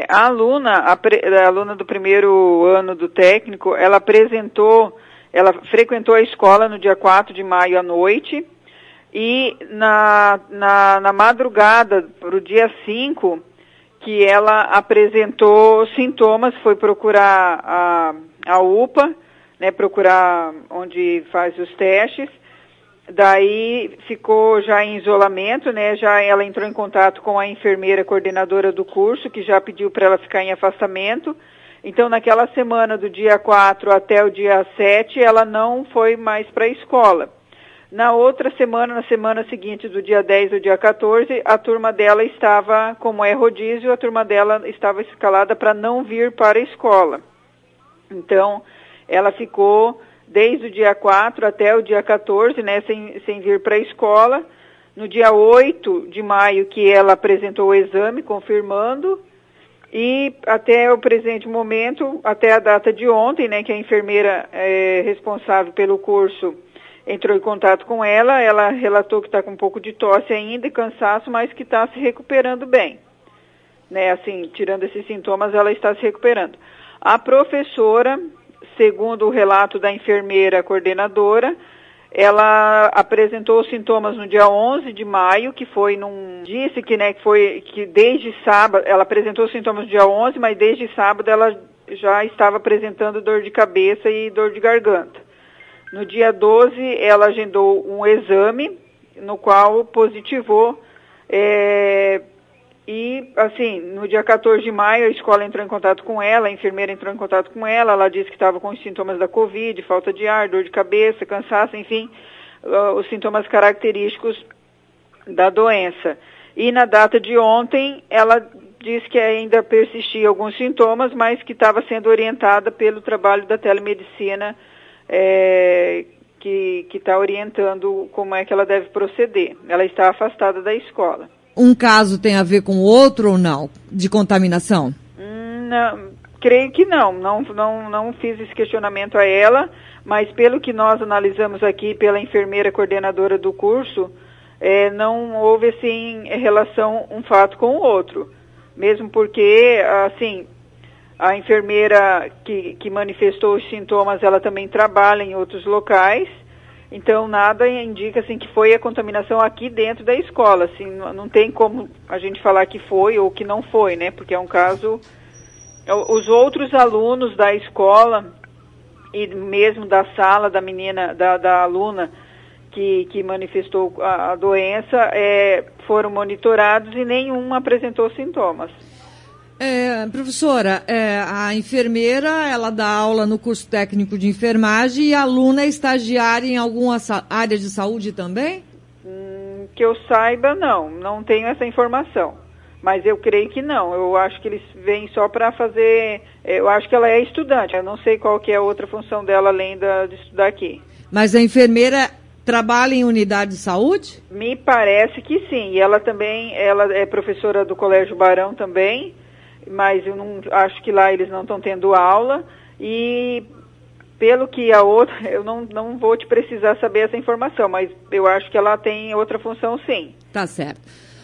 A aluna do primeiro ano do técnico, ela frequentou a escola no dia 4 de maio à noite e na madrugada para o dia 5, que ela apresentou sintomas, foi procurar a UPA, né, procurar onde faz os testes. Daí ficou já em isolamento, né? Já ela entrou em contato com a enfermeira coordenadora do curso, que já pediu para ela ficar em afastamento. Então, naquela semana do dia 4 até o dia 7, ela não foi mais para a escola. Na outra semana, na semana seguinte, do dia 10 ao dia 14, a turma dela estava, como é rodízio, a turma dela estava escalada para não vir para a escola. Então, ela ficou desde o dia 4 até o dia 14, né, sem vir para a escola. No dia 8 de maio que ela apresentou o exame, confirmando, e até o presente momento, até a data de ontem, né, que a enfermeira responsável pelo curso entrou em contato com ela relatou que está com um pouco de tosse ainda e cansaço, mas que está se recuperando bem. Né, assim, tirando esses sintomas, ela está se recuperando. A professora, segundo o relato da enfermeira coordenadora, ela apresentou os sintomas no dia 11 de maio, que foi disse que desde sábado, ela apresentou os sintomas no dia 11, mas desde sábado ela já estava apresentando dor de cabeça e dor de garganta. No dia 12, ela agendou um exame, no qual positivou, e, assim, no dia 14 de maio, a escola entrou em contato com ela, a enfermeira entrou em contato com ela disse que estava com os sintomas da Covid, falta de ar, dor de cabeça, cansaço, enfim, os sintomas característicos da doença. E na data de ontem, ela disse que ainda persistia alguns sintomas, mas que estava sendo orientada pelo trabalho da telemedicina, que está orientando como é que ela deve proceder. Ela está afastada da escola. Um caso tem a ver com o outro ou não, de contaminação? Não, creio que não. Não fiz esse questionamento a ela, mas pelo que nós analisamos aqui pela enfermeira coordenadora do curso, não houve, assim, relação um fato com o outro. Mesmo porque, assim, a enfermeira que manifestou os sintomas, ela também trabalha em outros locais. Então, nada indica, assim, que foi a contaminação aqui dentro da escola. Assim, não tem como a gente falar que foi ou que não foi, né? Porque é um caso... Os outros alunos da escola e mesmo da sala da menina, da aluna que manifestou a doença, foram monitorados e nenhum apresentou sintomas. Professora, a enfermeira, ela dá aula no curso técnico de enfermagem e a aluna é estagiária em alguma área de saúde também? Que eu saiba, não tenho essa informação. Mas eu creio que não, eu acho que eles vêm só para fazer, eu acho que ela é estudante, eu não sei qual que é a outra função dela além de estudar aqui. Mas a enfermeira trabalha em unidade de saúde? Me parece que sim, e ela é professora do Colégio Barão também, mas eu não acho que lá eles não estão tendo aula, e pelo que a outra, eu não vou te precisar saber essa informação, mas eu acho que ela tem outra função sim. Tá certo.